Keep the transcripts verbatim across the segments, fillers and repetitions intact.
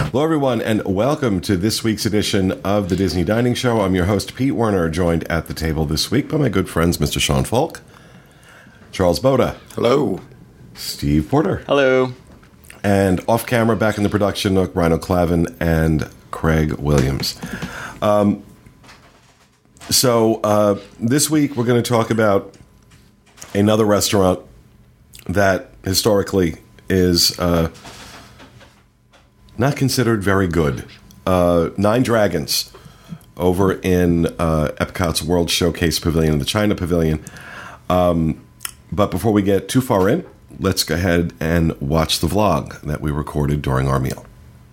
Hello, everyone, and welcome to this week's edition of the Disney Dining Show. I'm your host, Pete Werner, joined at the table this week by my good friends, Mister Sean Falk, Charles Boda. Hello. Steve Porter. Hello. And off-camera, back in the production nook, Rhino Clavin and Craig Williams. Um, so uh, this week we're going to talk about another restaurant that historically is uh, not considered very good. Uh, Nine Dragons over in uh, Epcot's World Showcase Pavilion, the China Pavilion. Um, but before we get too far in, let's go ahead and watch the vlog that we recorded during our meal.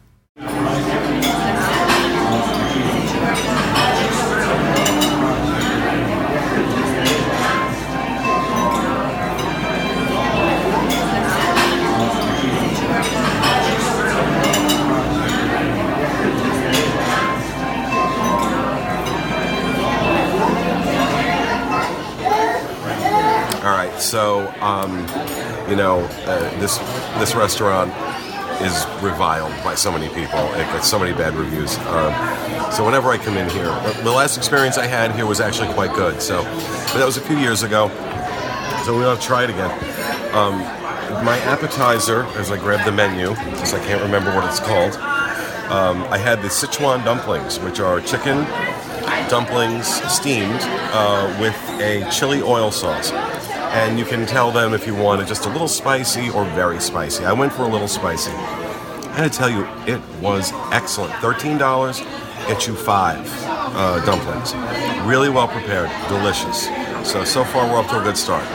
So, um, you know, uh, this this restaurant is reviled by so many people. It gets so many bad reviews. Um, so whenever I come in here, the last experience I had here was actually quite good. So, but that was a few years ago. So we're going to try it again. Um, my appetizer, as I grab the menu, because I can't remember what it's called, um, I had the Sichuan dumplings, which are chicken dumplings steamed uh, with a chili oil sauce. And you can tell them if you want it just a little spicy or very spicy. I went for a little spicy. I had to tell you, it was excellent. thirteen dollars gets you five uh, dumplings. Really well prepared, delicious. So, so far we're off to a good start.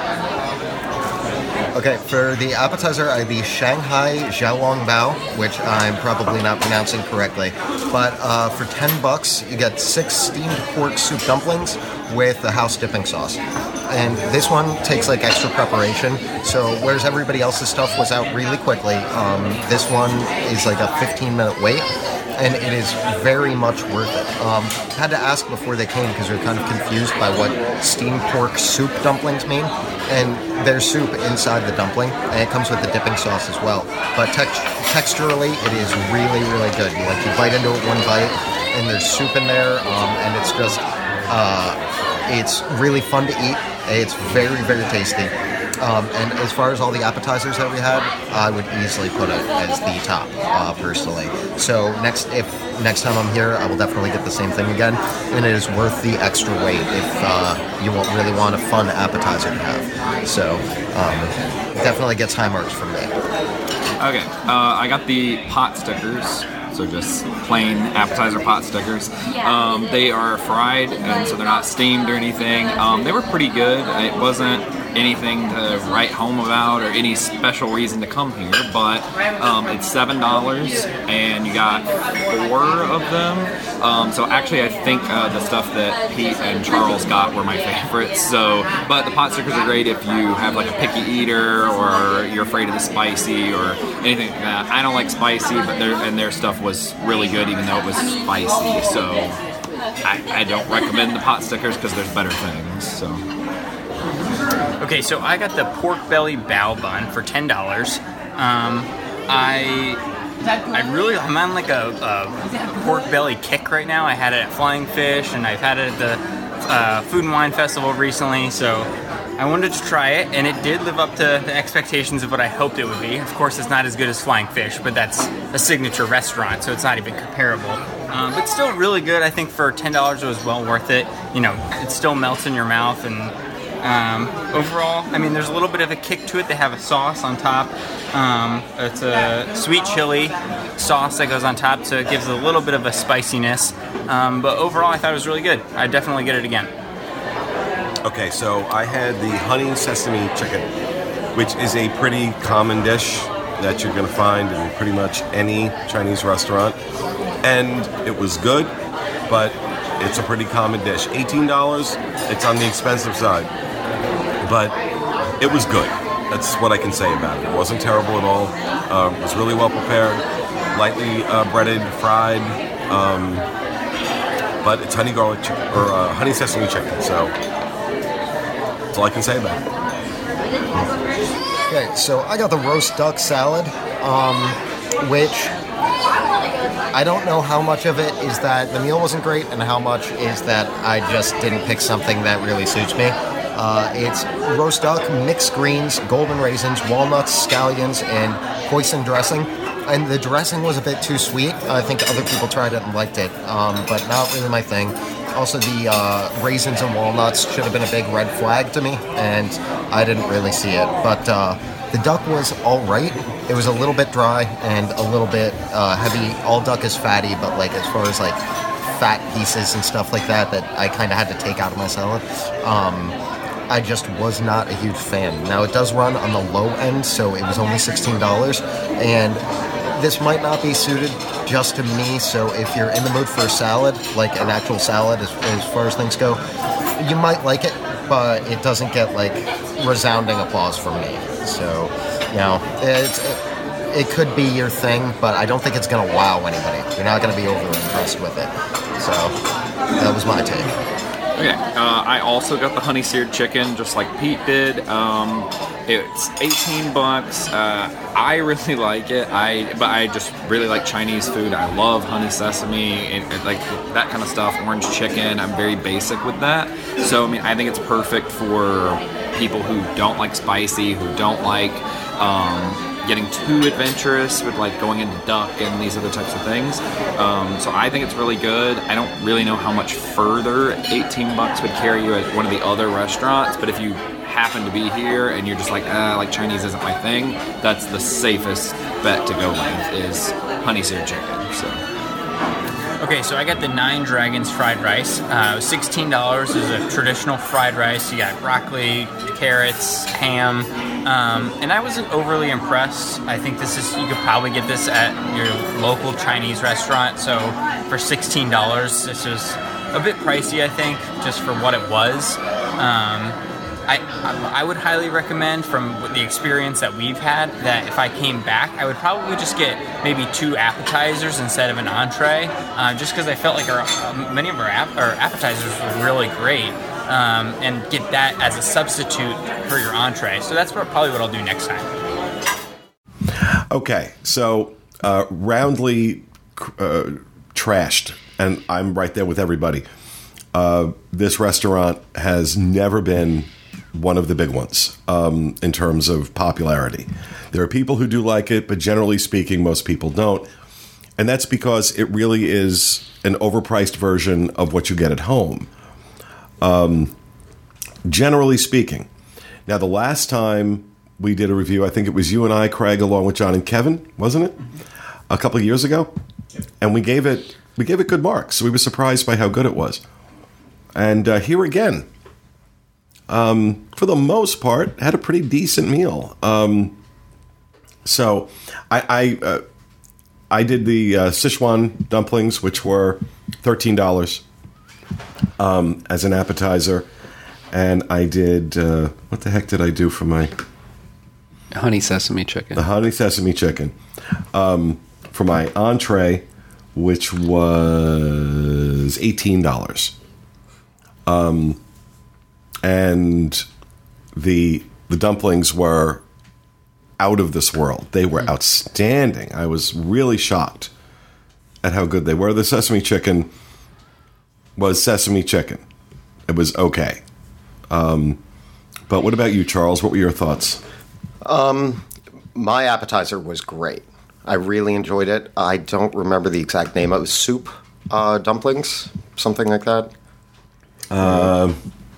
Okay, for the appetizer, I had the Shanghai Xiaolong Bao, which I'm probably not pronouncing correctly. But uh, for ten bucks, you get six steamed pork soup dumplings with the house dipping sauce. And this one takes like extra preparation, so whereas everybody else's stuff was out really quickly, um, this one is like a fifteen minute wait, and it is very much worth it. Um, had to ask before they came because we were kind of confused by what steamed pork soup dumplings mean, and there's soup inside the dumpling, and it comes with the dipping sauce as well. But text- texturally, it is really, really good. You like you bite into it one bite, and there's soup in there, um, and it's just uh, it's really fun to eat. It's very, very tasty. Um, and as far as all the appetizers that we had, I would easily put it as the top, uh, personally. So next, if next time I'm here, I will definitely get the same thing again. And it is worth the extra wait if uh, you won't really want a fun appetizer to have. So um, definitely gets high marks from me. Okay, uh, I got the pot stickers. So just plain appetizer pot stickers. Um, they are fried, and so they're not steamed or anything. Um, they were pretty good. It wasn't anything to write home about or any special reason to come here, but um, it's seven dollars, and you got four of them. Um, so actually, I think uh, the stuff that Pete and Charles got were my favorites. So, but the pot stickers are great if you have like a picky eater or you're afraid of the spicy or anything like that. I don't like spicy, but their and their stuff was really good, even though it was spicy. So, I, I don't recommend the pot stickers because there's better things. So. Okay, so I got the pork belly bao bun for ten dollars. Um, I I really I'm on like a, a pork belly kick right now. I had it at Flying Fish, and I've had it at the uh, Food and Wine Festival recently. So I wanted to try it, and it did live up to the expectations of what I hoped it would be. Of course, it's not as good as Flying Fish, but that's a signature restaurant, so it's not even comparable. Um, but still really good. I think for ten dollars it was well worth it. You know, it still melts in your mouth, and Um, overall, I mean, there's a little bit of a kick to it. They have a sauce on top. Um, it's a sweet chili sauce that goes on top, so it gives it a little bit of a spiciness. Um, but overall, I thought it was really good. I'd definitely get it again. Okay, so I had the honey sesame chicken, which is a pretty common dish that you're going to find in pretty much any Chinese restaurant. And it was good, but it's a pretty common dish. eighteen dollars, it's on the expensive side. But it was good. That's what I can say about it. It wasn't terrible at all. Uh, it was really well prepared, lightly uh, breaded, fried. Um, but it's honey garlic chicken, or uh, honey sesame chicken. So that's all I can say about it. Okay, so I got the roast duck salad, um, which I don't know how much of it is that the meal wasn't great and how much is that I just didn't pick something that really suits me. Uh, it's roast duck, mixed greens, golden raisins, walnuts, scallions, and hoisin dressing. And the dressing was a bit too sweet. I think other people tried it and liked it, um, but not really my thing. Also, the uh, raisins and walnuts should have been a big red flag to me, and I didn't really see it. But uh, the duck was all right. It was a little bit dry and a little bit uh, heavy. All duck is fatty, but like as far as like fat pieces and stuff like that, that I kind of had to take out of my salad. Um, I just was not a huge fan. Now, it does run on the low end, so it was only sixteen dollars, and this might not be suited just to me, so if you're in the mood for a salad, like an actual salad as, as far as things go, you might like it, but it doesn't get, like, resounding applause from me. So, you know, it's, it, it could be your thing, but I don't think it's going to wow anybody. You're not going to be overly impressed with it. So, that was my take. Okay, uh, I also got the honey seared chicken, just like Pete did. Um, it's eighteen bucks. Uh, I really like it. I but I just really like Chinese food. I love honey sesame and, and like that kind of stuff. Orange chicken. I'm very basic with that. So I mean, I think it's perfect for people who don't like spicy, who don't like um, getting too adventurous with like going into duck and these other types of things. Um, so I think it's really good. I don't really know how much further eighteen bucks would carry you at one of the other restaurants, but if you happen to be here and you're just like, ah, like Chinese isn't my thing, that's the safest bet to go with is honey seared chicken. So. Okay, so I got the Nine Dragons fried rice. Uh, sixteen dollars is a traditional fried rice. You got broccoli, carrots, ham, um, and I wasn't overly impressed. I think this is, you could probably get this at your local Chinese restaurant. So for sixteen dollars, this was a bit pricey, I think, just for what it was. Um, I, I would highly recommend, from the experience that we've had, that if I came back, I would probably just get maybe two appetizers instead of an entree, uh, just because I felt like our, many of our, ap- our appetizers were really great, um, and get that as a substitute for your entree. So that's what, probably what I'll do next time. Okay, so uh, roundly uh, trashed, and I'm right there with everybody. Uh, this restaurant has never been one of the big ones um, in terms of popularity. There are people who do like it, but generally speaking, most people don't. And that's because it really is an overpriced version of what you get at home. Um, generally speaking. Now, the last time we did a review, I think it was you and I, Craig, along with John and Kevin, wasn't it? A couple of years ago? And we gave it we gave it good marks. We were surprised by how good it was. And uh, here again, Um, for the most part, had a pretty decent meal. Um, so I I, uh, I did the uh, Sichuan dumplings, which were thirteen dollars um, as an appetizer. And I did, uh, what the heck did I do for my... Honey sesame chicken. The honey sesame chicken. Um, for my entree, which was eighteen dollars. Um... And the the dumplings were out of this world. They were outstanding. I was really shocked at how good they were. The sesame chicken was sesame chicken. It was okay. Um, but what about you, Charles? What were your thoughts? Um, my appetizer was great. I really enjoyed it. I don't remember the exact name. It was soup uh, dumplings, something like that. Um...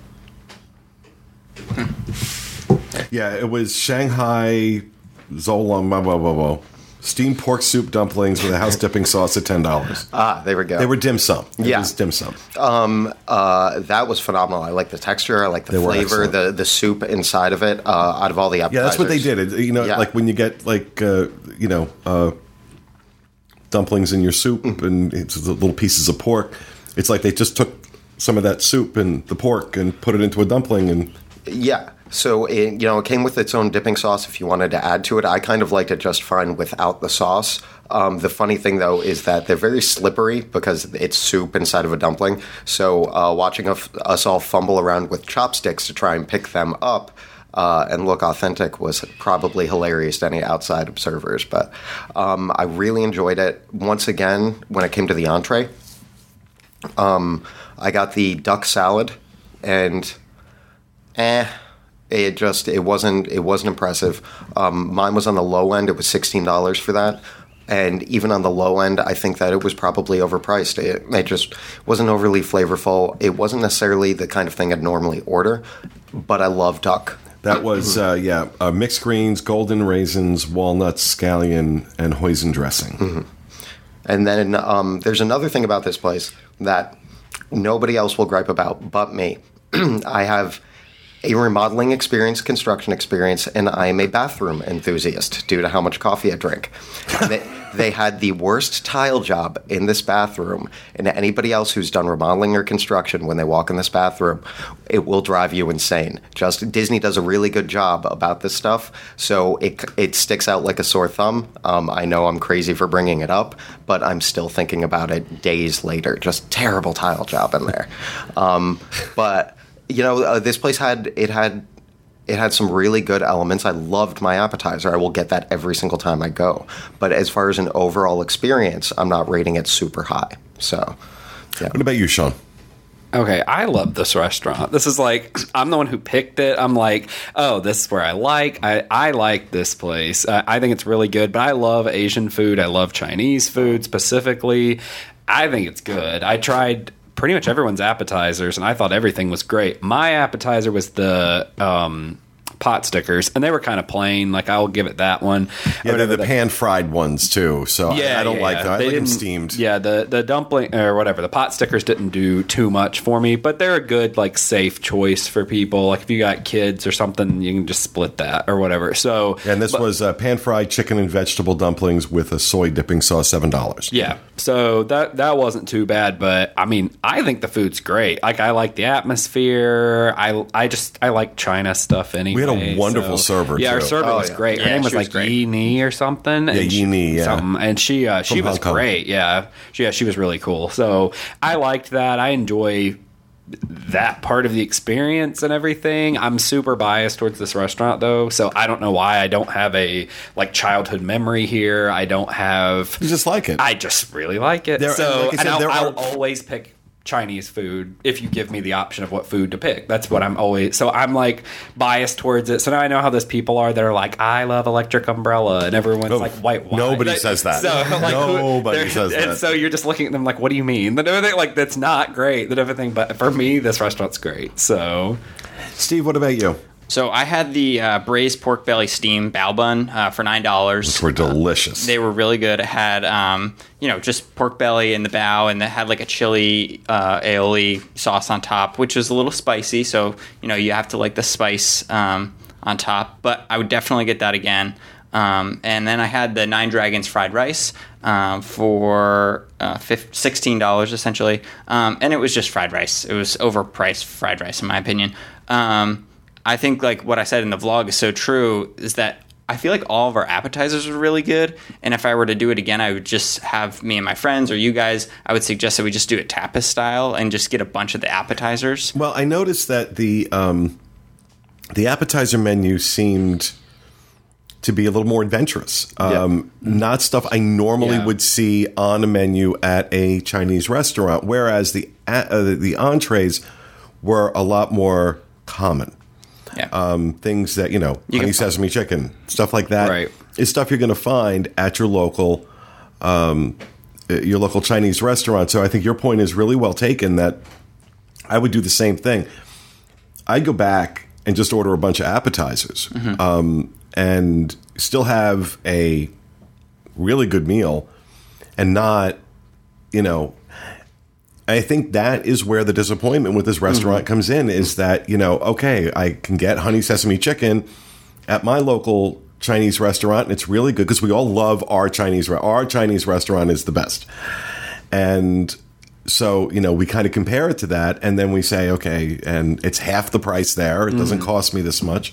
Yeah, it was Shanghai Zolong, blah, blah, blah, blah. Steamed pork soup dumplings with a house dipping sauce at ten dollars. Ah, there we go. They were dim sum. It yeah. was dim sum. Um, uh, that was phenomenal. I like the texture. I like the they flavor, the the soup inside of it, uh, out of all the appetizers. Yeah, that's what they did. It, you know, yeah. like when you get, like, uh, you know, uh, dumplings in your soup mm. and it's the little pieces of pork. It's like they just took some of that soup and the pork and put it into a dumpling and... Yeah. So, it, you know, it came with its own dipping sauce if you wanted to add to it. I kind of liked it just fine without the sauce. Um, the funny thing, though, is that they're very slippery because it's soup inside of a dumpling. So uh, watching a, us all fumble around with chopsticks to try and pick them up, uh, and look authentic was probably hilarious to any outside observers. But um, I really enjoyed it. Once again, when it came to the entree, um, I got the duck salad, and eh, it just it wasn't it wasn't impressive. Um, mine was on the low end; it was sixteen dollars for that. And even on the low end, I think that it was probably overpriced. It, it just wasn't overly flavorful. It wasn't necessarily the kind of thing I'd normally order, but I love duck. That was, uh, yeah, uh, mixed greens, golden raisins, walnuts, scallion, and hoisin dressing. Mm-hmm. And then um, there's another thing about this place that nobody else will gripe about but me. I have a remodeling experience, construction experience, and I am a bathroom enthusiast due to how much coffee I drink. they, they had the worst tile job in this bathroom, and anybody else who's done remodeling or construction, when they walk in this bathroom, it will drive you insane. Just Disney does a really good job about this stuff, so it it sticks out like a sore thumb. Um, I know I'm crazy for bringing it up, but I'm still thinking about it days later. Just terrible tile job in there. Um, but You know, uh, this place had it had it had some really good elements. I loved my appetizer. I will get that every single time I go. But as far as an overall experience, I'm not rating it super high. So, yeah. What about you, Sean? Okay, I love this restaurant. This is like, I'm the one who picked it. I'm like, oh, this is where I like. I, I like this place. I, I think it's really good, but I love Asian food. I love Chinese food specifically. I think it's good. I tried pretty much everyone's appetizers, and I thought everything was great. My appetizer was the um, pot stickers, and they were kind of plain. Like, I'll give it that one. Yeah, they're the pan-fried ones, too, so yeah, I, I don't yeah, like yeah. them. I They like them didn't- steamed. Yeah, the, the dumpling, or whatever, the pot stickers didn't do too much for me, but they're a good, like, safe choice for people. Like, if you got kids or something, you can just split that or whatever. So, And this but- was uh, pan-fried chicken and vegetable dumplings with a soy dipping sauce, seven dollars. Yeah, so that that wasn't too bad, but I mean, I think the food's great. Like, I like the atmosphere. I, I just I like China stuff anyway. We had a wonderful so- server, Yeah, our too. server Oh, was yeah. great. Her Yeah, name was she was like great. Yi Ni or something. Yeah, and Yi she- Ni, yeah. something. And she uh, she From was Hong Kong. great. Yeah, she, yeah, she was really cool. So I liked that. I enjoy that part of the experience and everything. I'm super biased towards this restaurant though, so I don't know why I don't have a like childhood memory here. I don't have You just like it. I just really like it. There- so, like I said, and I'll, there I'll are- always pick Chinese food if you give me the option of what food to pick. That's what I'm always. So I'm like biased towards it. So now I know how those people are that are like, I love Electric Umbrella, and everyone's No, like, white wine. nobody Like, says that. So, like, who- Nobody they're- says And that. so you're just looking at them like, what do you mean? That everything like that's not great. That everything, but for me, this restaurant's great. So Steve, what about you? So I had the uh, braised pork belly steam bao bun uh, for nine dollars. Which were delicious. They were really good. It had, um, you know, just pork belly and the bao, and it had like a chili uh, aioli sauce on top, which was a little spicy. So, you know, you have to like the spice um, on top. But I would definitely get that again. Um, and then I had the Nine Dragons fried rice um, for uh, sixteen dollars essentially. Um, and it was just fried rice. It was overpriced fried rice, in my opinion. Um, I think like what I said in the vlog is so true, is that I feel like all of our appetizers were really good. And if I were to do it again, I would just have me and my friends or you guys, I would suggest that we just do it tapas style and just get a bunch of the appetizers. Well, I noticed that the um, the appetizer menu seemed to be a little more adventurous. Um, Not stuff I normally Yeah. would see on a menu at a Chinese restaurant, whereas the uh, the entrees were a lot more common. Yeah. Um, things that, you know, You honey can find- sesame chicken, stuff like that, Right. is stuff you're going to find at your local um, uh, your local Chinese restaurant. So I think your point is really well taken that I would do the same thing. I'd go back and just order a bunch of appetizers Mm-hmm. um, and still have a really good meal and not, you know, I think that is where the disappointment with this restaurant Mm-hmm. comes in, is that, you know, okay, I can get honey sesame chicken at my local Chinese restaurant, and it's really good because we all love our Chinese. Re- our Chinese restaurant is the best. And so, you know, we kind of compare it to that, and then we say, okay, and it's half the price there. It doesn't cost me this much.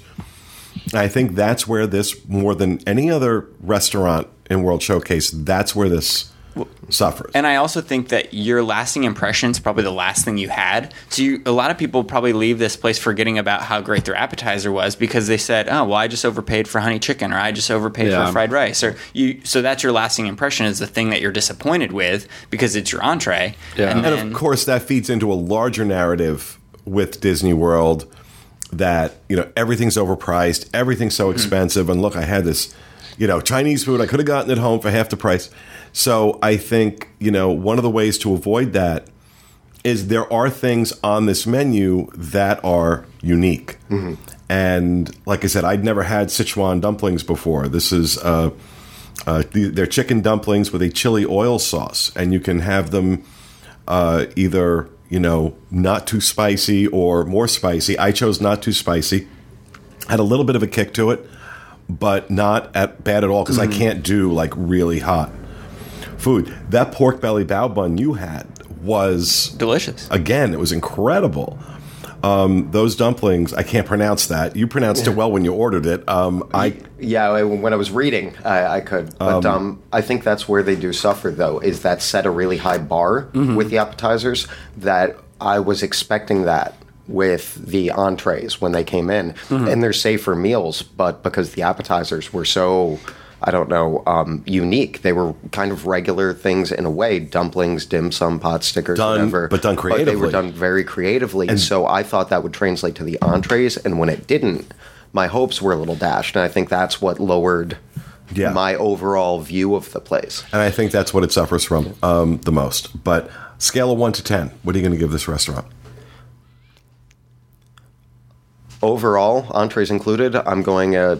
I think that's where this, more than any other restaurant in World Showcase, that's where this suffers. And I also think that your lasting impression is probably the last thing you had. So you, a lot of people probably leave this place forgetting about how great their appetizer was because they said, "Oh, well, I just overpaid for honey chicken, or I just overpaid Yeah. for fried rice." Or you, so that's your lasting impression is the thing that you're disappointed with because it's your entree. Yeah. And, And then, of course, that feeds into a larger narrative with Disney World that, you know, everything's overpriced, everything's so expensive, and look, I had this, you know, Chinese food I could have gotten at home for half the price. So I think, you know, one of the ways to avoid that is there are things on this menu that are unique. Mm-hmm. And like I said, I'd never had Sichuan dumplings before. This is uh, uh, they're chicken dumplings with a chili oil sauce, and you can have them uh, either, you know, not too spicy or more spicy. I chose not too spicy. Had a little bit of a kick to it, but not at bad at all because mm. I can't do like really hot food. That pork belly bao bun you had was delicious. Again, it was incredible. Um, those dumplings, I can't pronounce that. You pronounced it well when you ordered it. Um, I yeah, I- when I was reading, I, I could. But um, I think that's where they do suffer, though, is that set a really high bar Mm-hmm. with the appetizers. That I was expecting that with the entrees when they came in, Mm-hmm. and they're safer meals. But because the appetizers were so, I don't know, um, unique, they were kind of regular things in a way: dumplings, dim sum, pot stickers, Done- whatever. but done But they were creatively. done very creatively. And so I thought that would translate to the entrees, and when it didn't, my hopes were a little dashed, and I think that's what lowered Yeah. my overall view of the place. and I think that's what it suffers from um, the most. But scale of one to ten, what are you going to give this restaurant? Overall, entrees included, I'm going a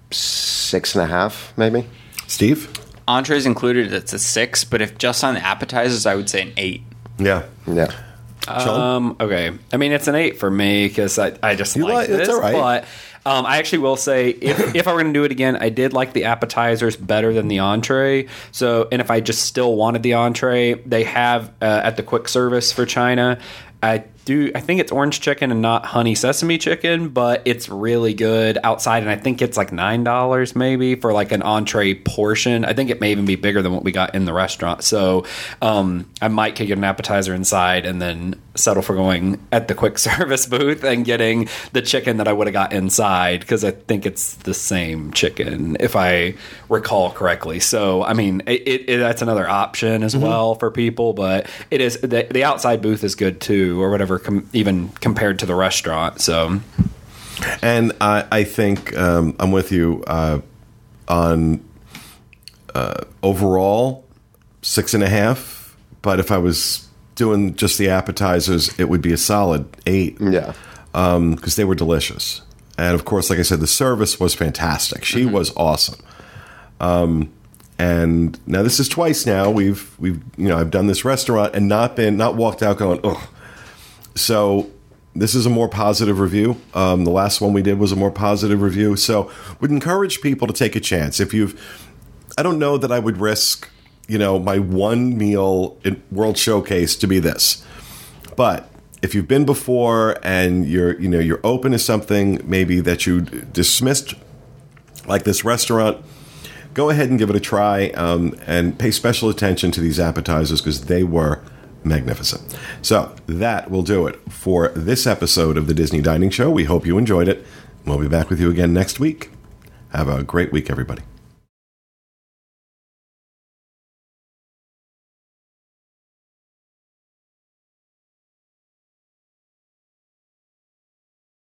six and a half, maybe. Steve? Entrees included, it's a six, but if just on the appetizers, I would say an eight. Yeah. Yeah. Sean? Um, okay. I mean, it's an eight for me because I, I just You like like- this. it's all right. But um, I actually will say, if, if I were going to do it again, I did like the appetizers better than the entree. So, and if I just still wanted the entree, they have uh, at the quick service for China, I do. I think it's orange chicken and not honey sesame chicken, but it's really good outside, and I think it's like nine dollars maybe for like an entree portion. I think it may even be bigger than what we got in the restaurant. So um, I might could get an appetizer inside and then settle for going at the quick service booth and getting the chicken that I would have got inside because I think it's the same chicken if I recall correctly. So I mean, it, it, it, that's another option as mm-hmm. well for people, but it is the, the outside booth is good too, or whatever. Com- even compared to the restaurant. So, And I, I think um, I'm with you uh, on uh, overall six and a half. But if I was doing just the appetizers, it would be a solid eight. Yeah. Because um, they were delicious. And of course, like I said, the service was fantastic. She mm-hmm. was awesome. Um, and now this is twice now we've we've you know I've done this restaurant and not been not walked out going ugh. So this is a more positive review. Um, the last one we did was a more positive review. So would encourage people to take a chance. If you've, I don't know that I would risk, you know, my one meal in World Showcase to be this. But if you've been before and you're, you know, you're open to something maybe that you dismissed, like this restaurant, go ahead and give it a try um, and pay special attention to these appetizers because they were magnificent. So that will do it for this episode of the Disney Dining Show. We hope you enjoyed it. We'll be back with you again next week. Have a great week, everybody.